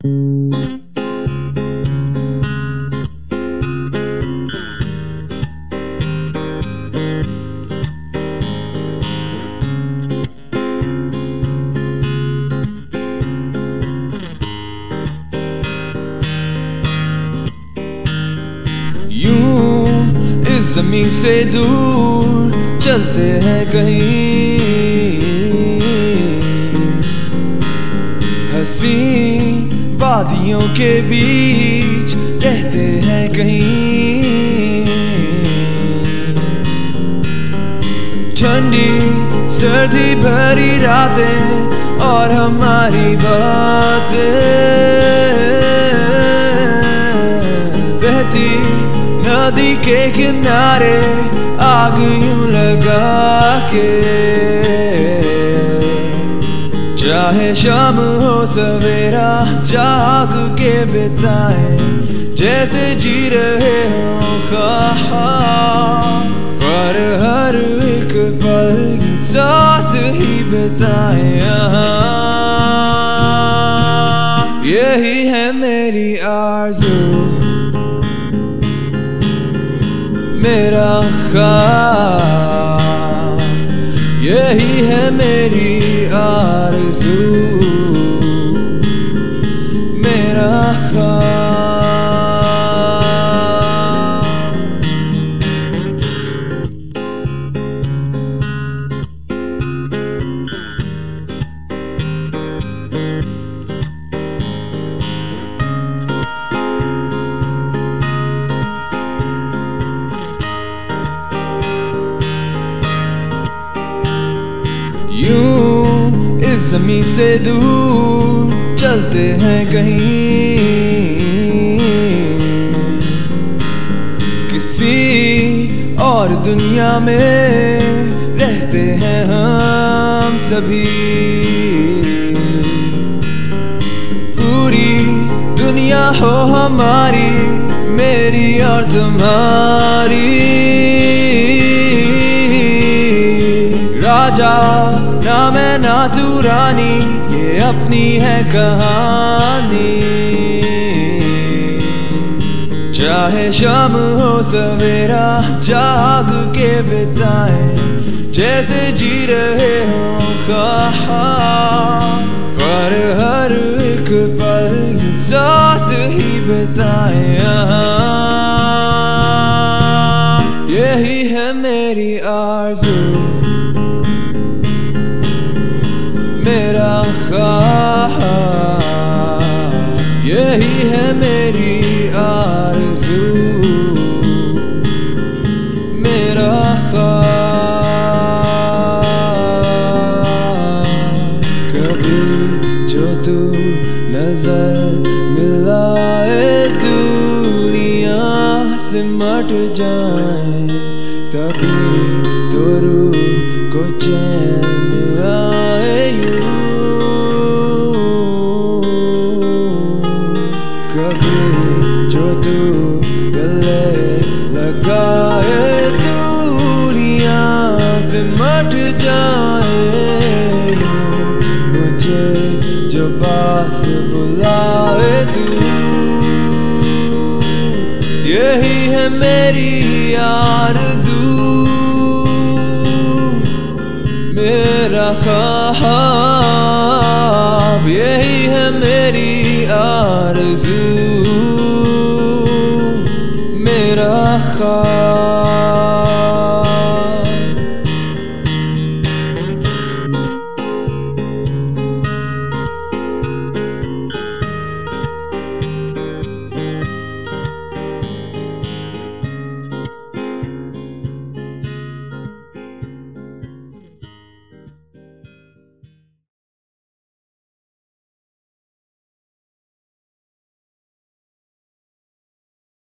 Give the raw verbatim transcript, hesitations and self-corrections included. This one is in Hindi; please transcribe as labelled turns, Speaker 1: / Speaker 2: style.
Speaker 1: ज़मीं से दूर चलते हैं कहीं, हंसी वादियों के बीच रहते हैं कहीं। ठंडी सर्दी भरी रातें और हमारी बातें, बहती नदी के किनारे आग यूं लगा के, चाहे शाम हो सवेरा जाग के बिताए जैसे जी रहे हो ख्वाब, पर हर एक पल साथ ही बिताए। यही है मेरी आरज़ू, मेरा ख्वाब, यही है मेरी आरज़ू, मेरा ख्वाब। यूं इस ज़मीं से दूर चलते हैं कहीं, किसी और दुनिया में रहते हैं हम सभी। पूरी दुनिया हो हमारी, मेरी और तुम्हारी, राजा ना मैं ना तू रानी, ये अपनी है कहानी। चाहे शाम हो सवेरा जाग के बिताए जैसे जी रहे हो ख्वाब, पर हर एक पल साथ ही बिताए। यही है मेरी आरज़ू, मेरा ख्वाब, यही है मेरी आरज़ू, मेरा ख्वाब। कभी जो तू नजर मिलाए दुनिया से मट जाए, तभी तो रूह को चैन आए यूं। कभी जो तू गले लगाए दुनिया से मट जाए यूं, मुझे जो पास बुलाए तू, यही है मेरी आरज़ू, मेरा ख्वाब, यही है मेरी आरज़ू।